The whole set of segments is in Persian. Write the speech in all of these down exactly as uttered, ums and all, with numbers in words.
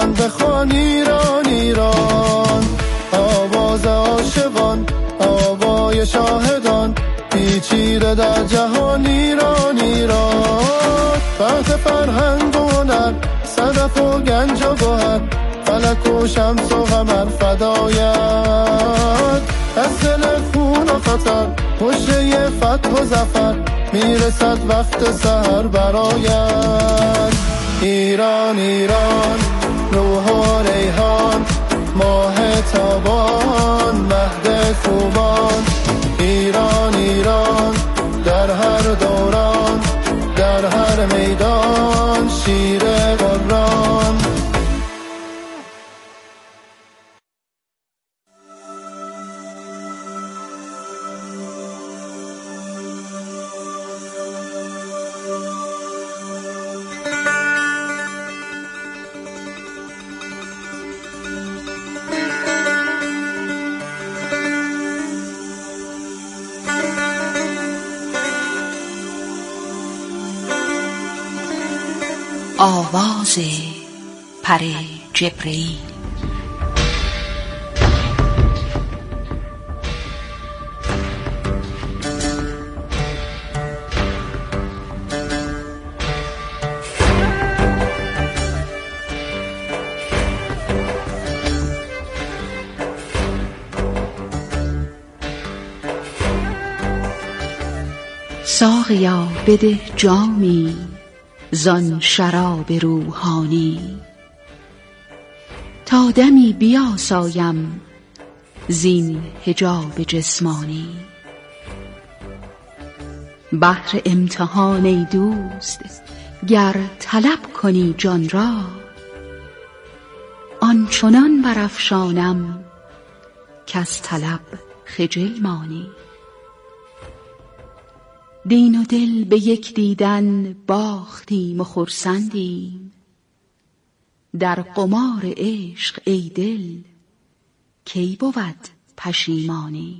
من بخوان ایران ایران. آواز عاشقان، آوای شاهدان، پیچیده در جهان ایران ایران. بحث فرهنگ و هنر، صدف و گنج و گوهر، فلک و شمس و قمر فدایت. از دل خون و خطر مژده فتح و ظفر، میرسد وقت سحر برایت. ایران ایران، روح و ریحان، ماه تابان، مهد خوبان. ایران ایران، در هر دوران، در هر میدان، شیر قرآن. آواز پر جبرئیل. ساقیا بده جامی زان شراب روحانی، تا دمی بیاسایم زین حجاب جسمانی. بهر امتحان ای دوست گر طلب کنی جان را، آنچنان برافشانم کز طلب خجل مانی. دین و دل به یک دیدن باختیم و خرسندیم، در قمار عشق ای دل کی بود پشیمانی.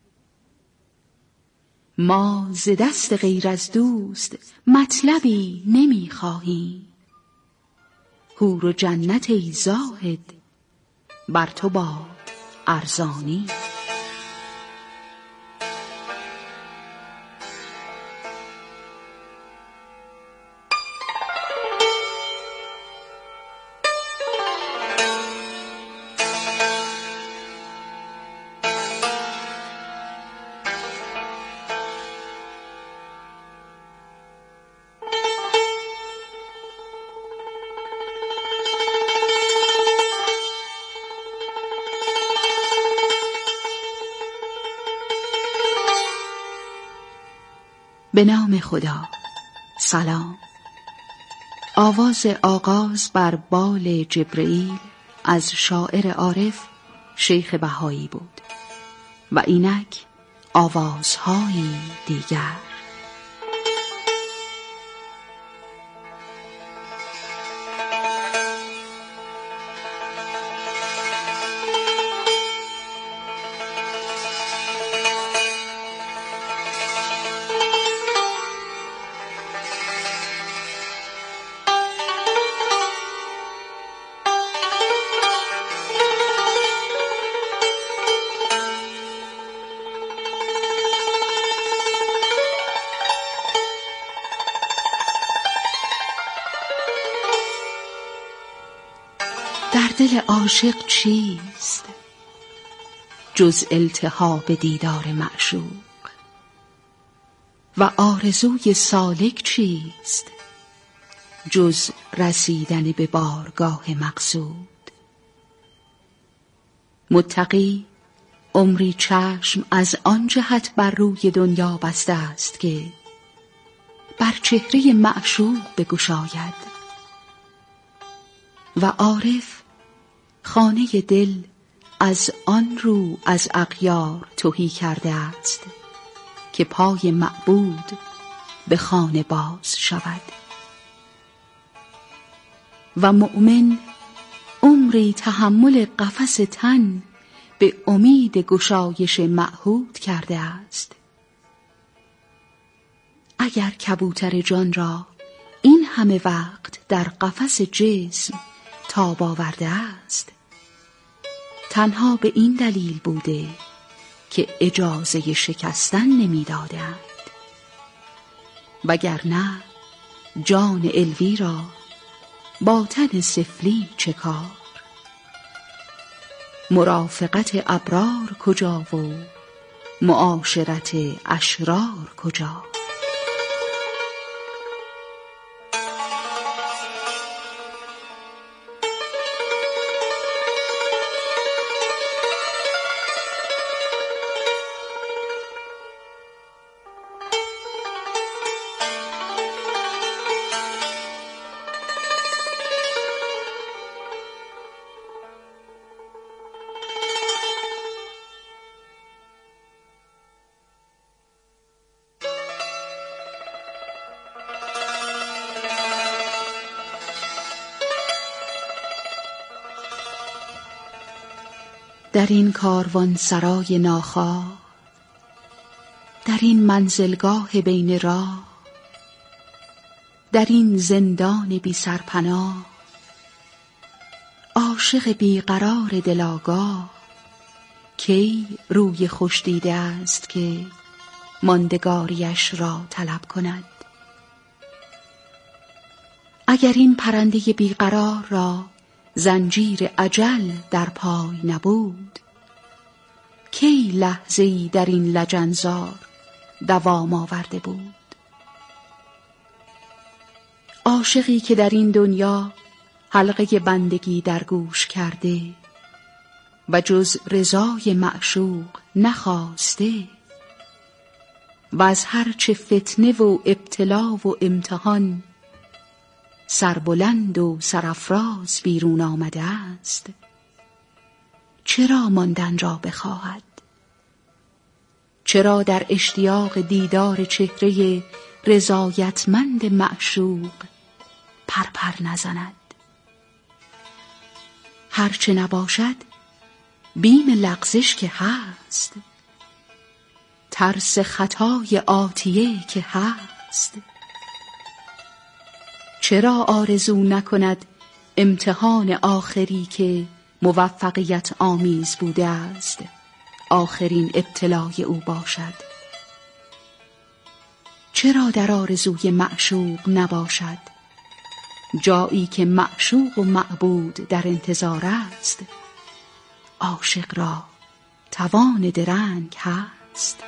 ما ز دست غیر از دوست مطلبی نمی خواهیم، حور و جنت ای زاهد بر تو باد ارزانی. به نام خدا. سلام. آواز آغاز بر بال جبرئیل از شاعر عارف شیخ بهایی بود و اینک آوازهایی دیگر. در دل عاشق چیست جز التهاب دیدار معشوق، و آرزوی سالک چیست جز رسیدن به بارگاه مقصود. متقی عمری چشم از آن جهت بر روی دنیا بسته است که بر چهره معشوق بگشاید، و عارف خانه دل از آن رو از اغیار تهی کرده است که پای معبود به خانه باز شود. و مؤمن عمری تحمل قفس تن به امید گشایش معهود کرده است. اگر کبوتر جان را این همه وقت در قفس جسم تاب آورده است، تنها به این دلیل بوده که اجازه شکستن نمی‌دادند، وگرنه جان علوی را با تن سفلی چه کار؟ مرافقت ابرار کجا و معاشرت اشرار کجا؟ در این کاروان سرای ناخواه، در این منزلگاه بین راه، در این زندان بی سرپناه، عاشق بیقرار دلاگاه کی روی خوش دیده است که ماندگاریش را طلب کند؟ اگر این پرنده بیقرار را زنجیر اجل در پای نبود، کی لحظه‌ای در این لجنزار دوام آورده بود؟ عاشقی که در این دنیا حلقه بندگی در گوش کرده و جز رضای معشوق نخواسته و از هر چه فتنه و ابتلا و امتحان سربلند و سرافراز بیرون آمده است، چرا ماندن را بخواهد؟ چرا در اشتیاق دیدار چهره رضایتمند معشوق پرپر نزند؟ هرچه نباشد بیم لغزش که هست، ترس خطای آتیه که هست. چرا آرزو نکند امتحان آخری که موفقیت آمیز بوده است آخرین ابتلای او باشد؟ چرا در آرزوی معشوق نباشد جایی که معشوق و معبود در انتظار است؟ عاشق را توان درنگ هست؟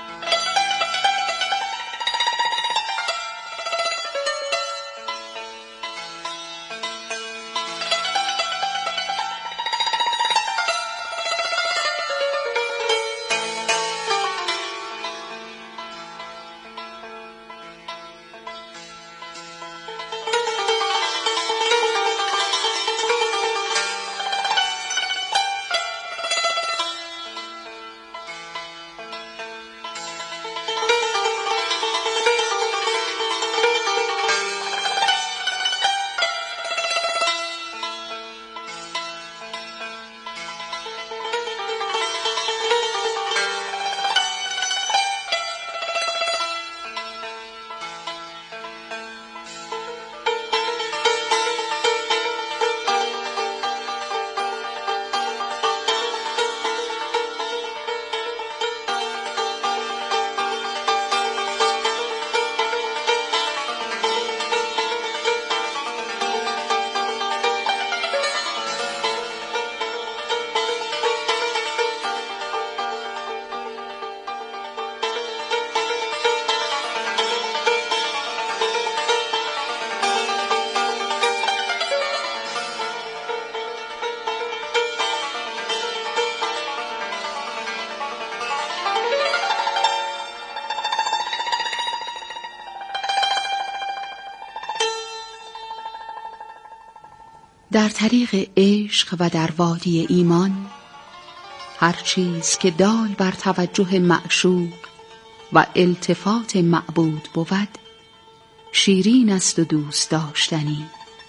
در طریق عشق و در وادی ایمان، هر چیز که دال بر توجه معشوق و التفات معبود بود شیرین است و دوست داشتنی،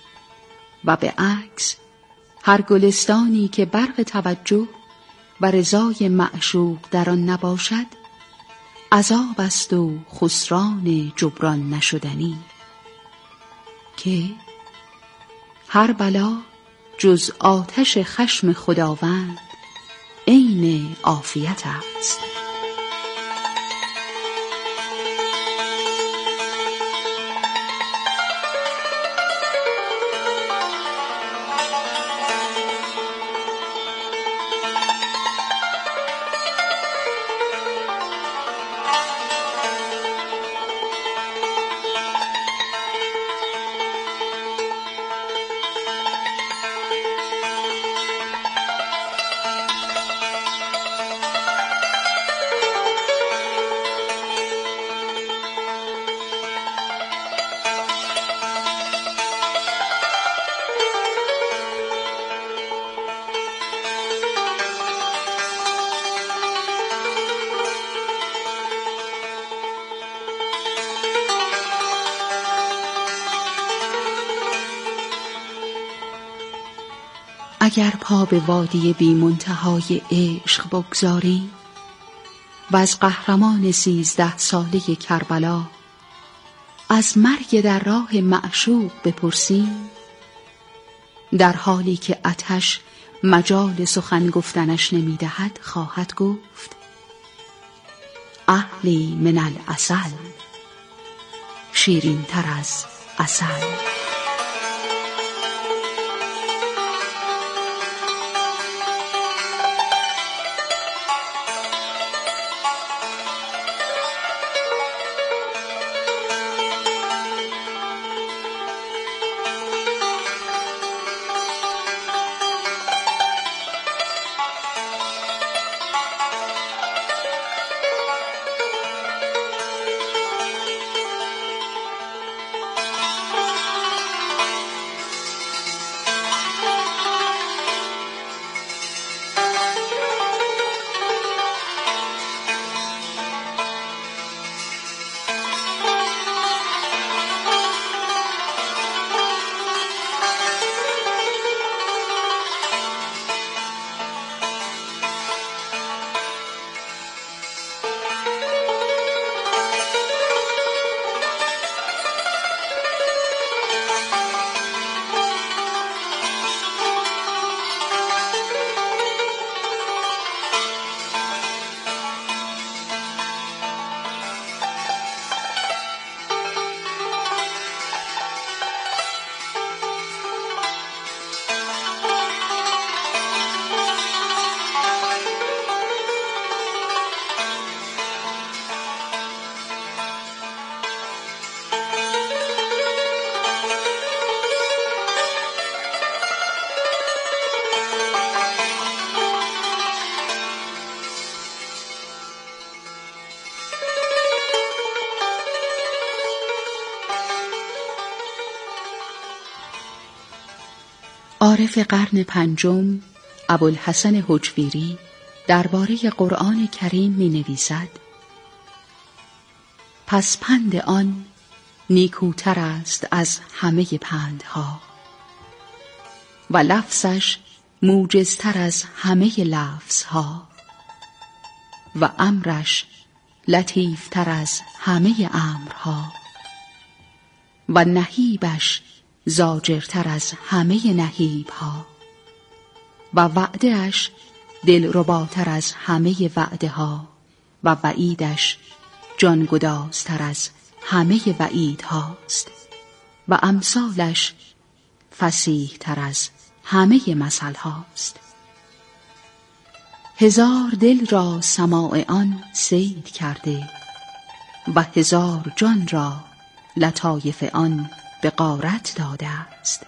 و به عکس هر گلستانی که برق توجه و رضای معشوق در آن نباشد عذاب است و خسران جبران نشدنی، که هر بلا جز آتش خشم خداوند عین عافیت است. اگر پا به وادی بی منتهای عشق بگذاریم و از قهرمان سیزده ساله کربلا از مرگ در راه معشوق بپرسیم، در حالی که آتش مجال سخن گفتنش نمیدهد خواهد گفت: اهلی من العسل، شیرین تر از عسل. عارف قرن پنجم ابوالحسن هجویری درباره قرآن کریم می نویسد: پس پند آن نیکوتر است از همه پندها و لفظش موجزتر از همه لفظها و امرش لطیفتر از همه امرها و نهیبش زاجرتر از همه نهیبها و وعده اش دلرباتر از همه وعده ها و وعیدش جانگدازتر از همه وعیدهاست و امثالش فصیح تر از همه مثل هاست. هزار دل را سماع آن صید کرده و هزار جان را لطایف آن به غارت داده است.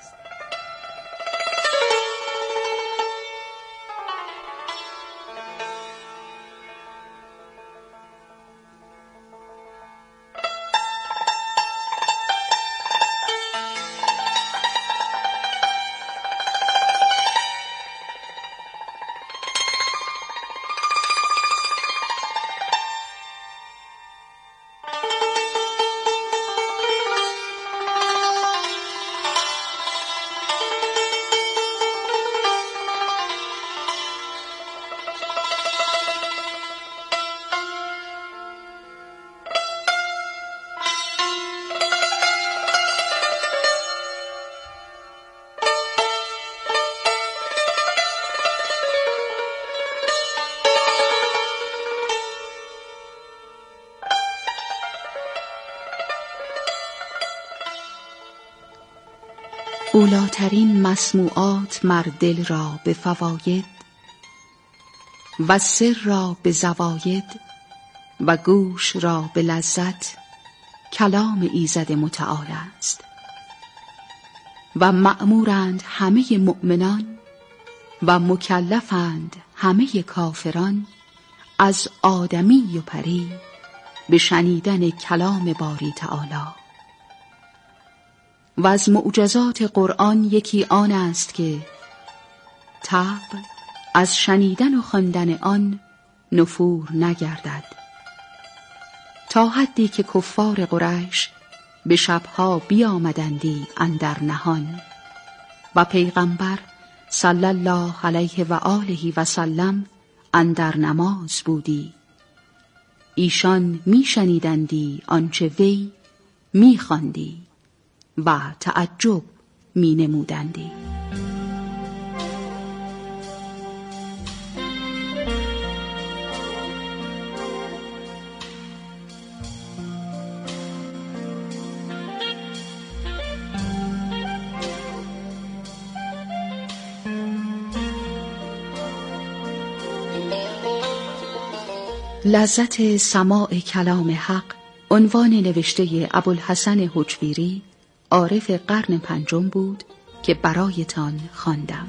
اولاترین مسموعات مر دل را به فواید و سر را به زواید و گوش را به لذت کلام ایزد متعال است و مأمورند همه مؤمنان و مکلفند همه کافران از آدمی و پری به شنیدن کلام باری تعالی. و از معجزات قرآن یکی آن است که طبع از شنیدن و خواندن آن نفور نگردد، تا حدی که کفار قریش به شبها بیامدندی اندر نهان و پیغمبر صلی الله علیه و آله و سلم اندر نماز بودی، ایشان می شنیدندی آنچه وی می خواندی و تعجب می نمودندی. لذت سماع کلام حق عنوان نوشته ابوالحسن حجویری عارف قرن پنجم بود که برایتان خواندم.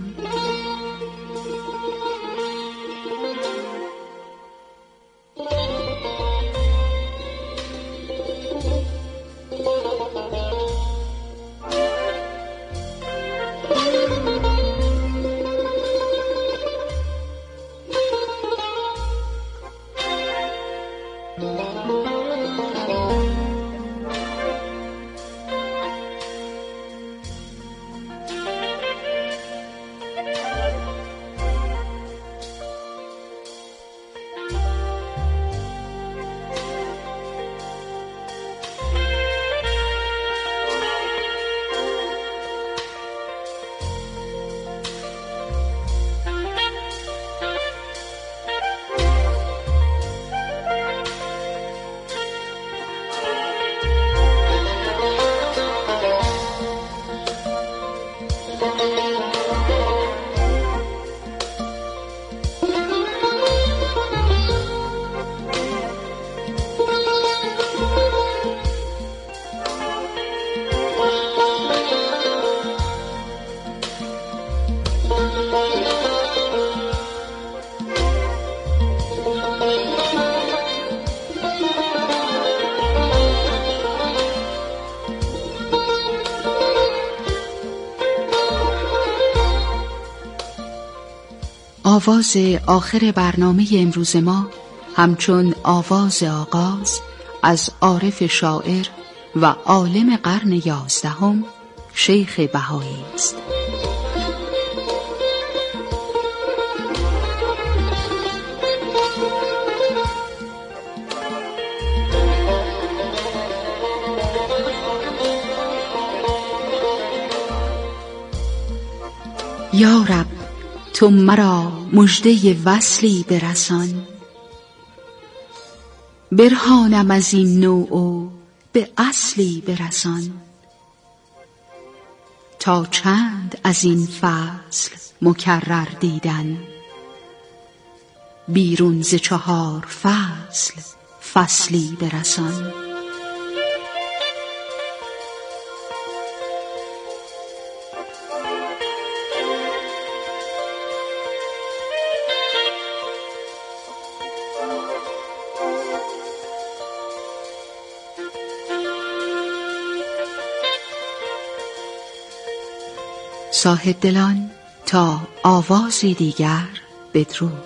آواز آخر برنامه امروز ما همچون آواز آغاز از عارف شاعر و عالم قرن یازدهم شیخ بهایی است. یا رب تو مرا مژده وصلی برسان، برهانم از این نوع و به اصلی برسان. تا چند از این فصل مکرر دیدن، بیرون ز چهار فصل فصلی برسان. صاحب دلان تا آوازی دیگر بدرود.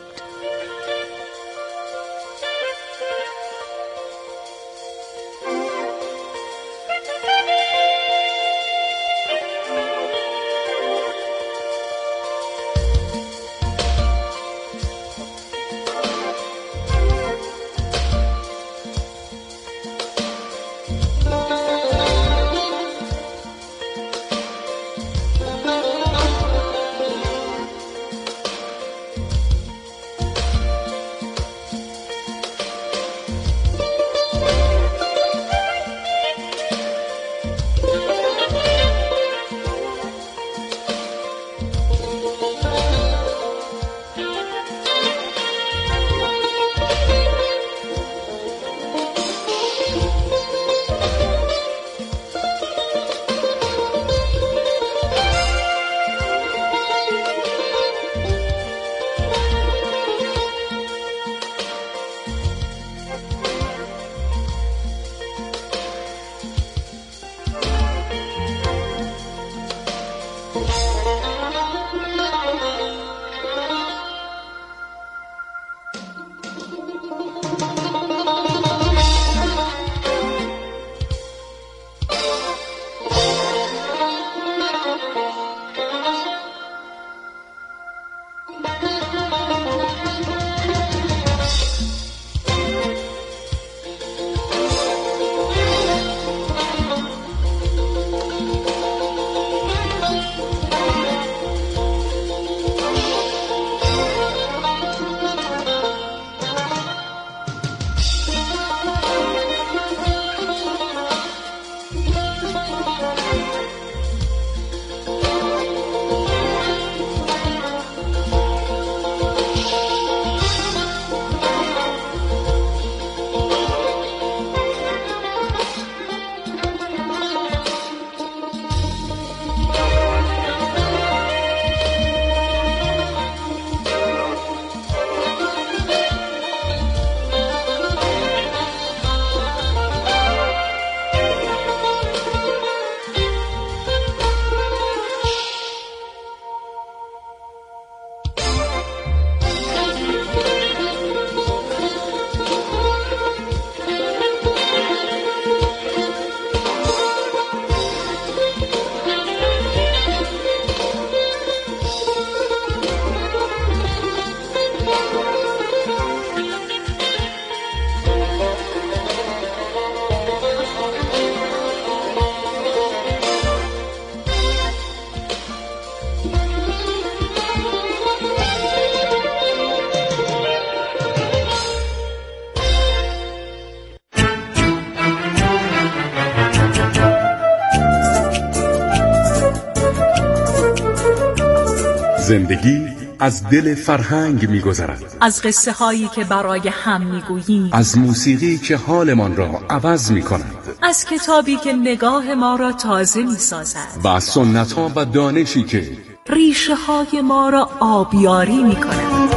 زندگی از دل فرهنگ می‌گذرد. از قصه هایی که برای هم میگوییم، از موسیقی که حالمان را عوض می‌کند، از کتابی که نگاه ما را تازه می‌سازد و از سنت‌ها و دانشی که ریشه های ما را آبیاری می‌کند.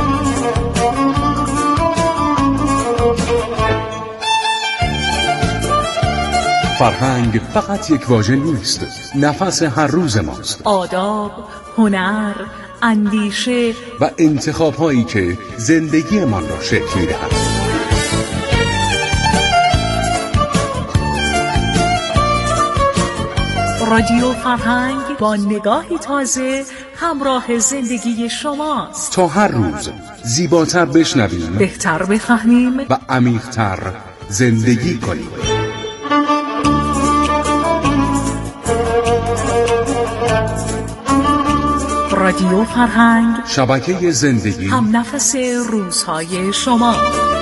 فرهنگ فقط یک واژه نیست، نفس هر روز ماست. آداب، هنر، اندیشه و انتخاب‌هایی که زندگیمان را شکل می‌دهند. رادیو فرهنگ با نگاهی تازه همراه زندگی شماست. تا هر روز زیباتر بشنویم، بهتر بفهمیم و عمیق‌تر زندگی کنیم. رادیو فرهنگ، شبکه زندگی، هم نفس روزهای شما.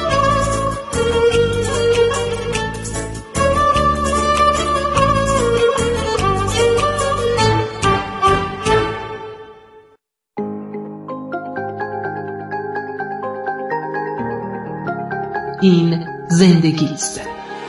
این زندگی است.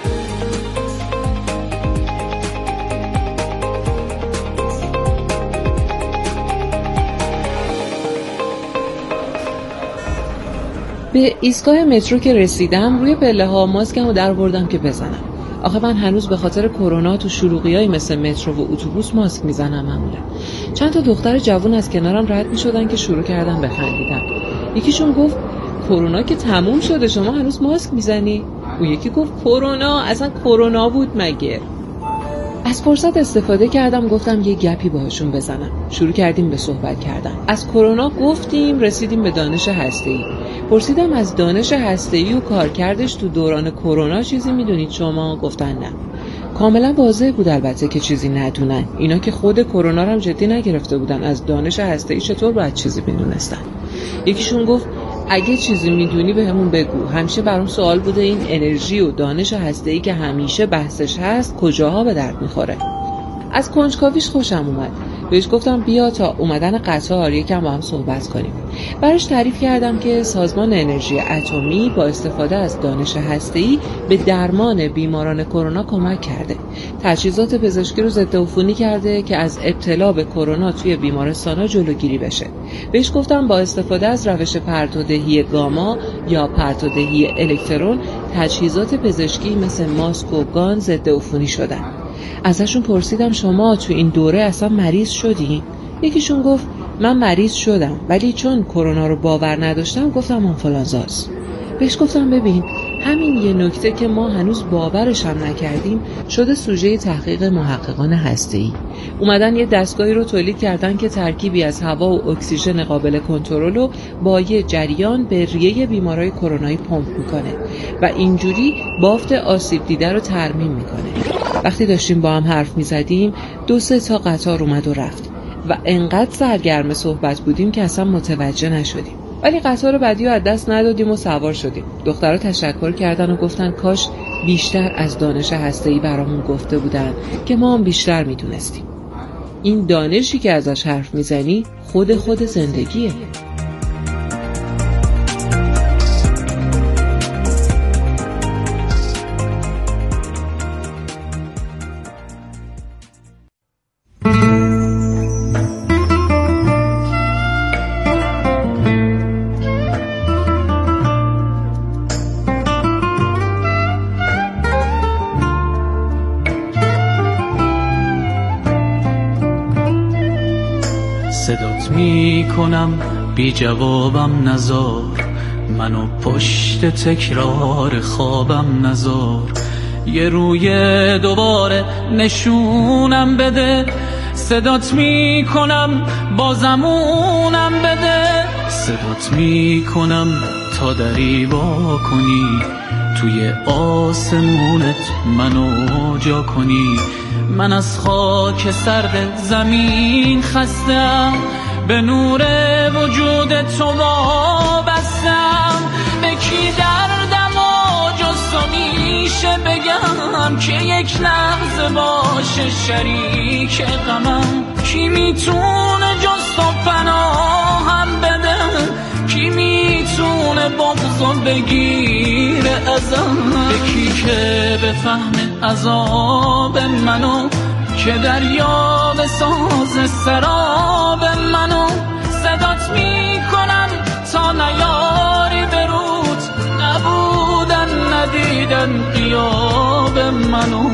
به ایستگاه مترو که رسیدم روی پله ها ماسکمو در بردم که بزنم. آخه من هنوز به خاطر کرونا تو شلوغیای مثل مترو و اتوبوس ماسک میزنم معمولا. چند تا دختر جوون از کنارم رد میشدن که شروع کردن بخندیدن. یکیشون گفت کرونا که تموم شده شما هنوز ماسک میزنی؟ اون یکی گفت کرونا اصلا کرونا بود مگه؟ از فرصت استفاده کردم گفتم یه گپی باهاشون بزنم. شروع کردیم به صحبت کردن. از کرونا گفتیم رسیدیم به دانش هسته‌ای. پرسیدم از دانش هسته‌ای و کارکردش تو دوران کرونا چیزی میدونید شما؟ گفتن نه. کاملا واضح بود البته که چیزی ندونن. اینا که خود کرونا رو هم جدی نگرفته بودن، از دانش هسته‌ای چطور باید چیزی میدونستن؟ یکیشون گفت اگه چیزی میدونی به همون بگو. همیشه برام سوال بوده این انرژی و دانش هسته‌ای که همیشه بحثش هست کجاها به درد میخوره. از کنجکاویش خوشم اومد. بهش گفتم بیا تا اومدن قطار یکم با هم صحبت کنیم. براش تعریف کردم که سازمان انرژی اتمی با استفاده از دانش هسته‌ای به درمان بیماران کرونا کمک کرده. تجهیزات پزشکی رو ضد عفونی کرده که از ابتلا به کرونا توی بیمارستان‌ها جلوگیری بشه. بهش گفتم با استفاده از روش پرتودهی گاما یا پرتودهی الکترون تجهیزات پزشکی مثل ماسک و گان ضد عفونی شدن. ازشون پرسیدم شما تو این دوره اصلا مریض شدی؟ یکیشون گفت من مریض شدم ولی چون کرونا رو باور نداشتم گفتم آنفولانزاست. بهش گفتم ببین همین یه نکته که ما هنوز باورش هم نکردیم شده سوژه تحقیق محققان هسته‌ای. اومدن یه دستگاهی رو تولید کردن که ترکیبی از هوا و اکسیژن قابل کنترل رو با یه جریان به ریه بیمارای کرونایی پمپ میکنه و اینجوری بافت آسیب دیده رو ترمیم میکنه. وقتی داشتیم با هم حرف میزدیم دو سه تا قطار اومد و رفت و انقدر سرگرم صحبت بودیم که اصلا متوجه نشدیم. ولی قطار بعدی رو از دست ندادیم و سوار شدیم. دخترها تشکر کردن و گفتن کاش بیشتر از دانش هسته‌ای برامون گفته بودن که ما هم بیشتر میدونستیم. این دانشی که ازش حرف میزنی خود خود زندگیه. صدات می کنم بی جوابم نزار، منو پشت تکرار خوابم نزار. یه روی دوباره نشونم بده، صدات می کنم بازمونم بده. صدات می کنم تا دری وا کنی، توی آسمونت منو جا کنی. من از خاک سرد زمین خستم، به نور وجود تو وابستم. به کی دردم و جز تو میشه بگم که یک لحظه باشه شریک غمم؟ کی میتونه جز جست و پناهم بده، کی میتونه بغضو بگیره ازم؟ یکی که بفهمه عذاب منو، که دریا بساز سراب منو. صدات میکنم تا نیاری برود، نبودن ندیدن غیاب منو.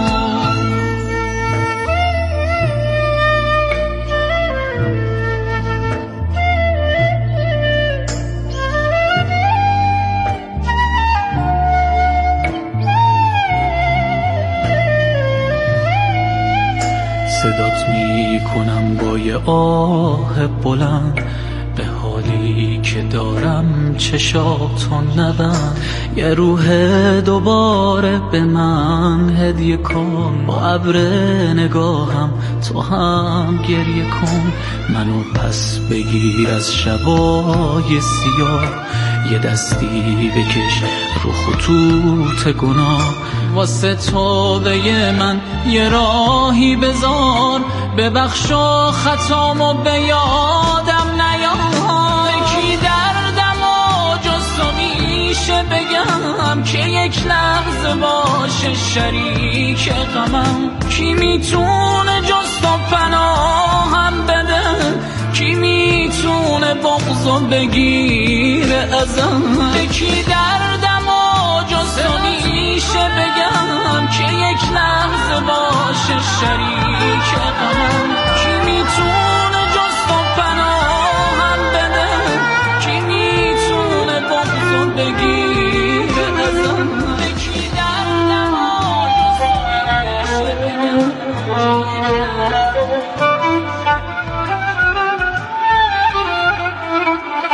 صدات می کنم با یه آه بلند، به حالی که دارم چشاتو نبند. یه روح دوباره به من هدیه کن، با ابر نگاهم تو هم گریه کن. منو پس بگیر از شبای سیاه، یه دستی بکش رو خطوط گناه. واسه توبه من یه راهی بذار، ببخش و خطامو به یادم نیار. کی دردم و جز تو میشه بگم، که یک لحظه باشه شریک غمم؟ کی میتونه جز تو پناهم بده، کی میتونه بغضو بگیره ازم؟ کی دردم و جز تو میشه بگم، که یک لحظه باشه شریک غمم؟ کی میتونه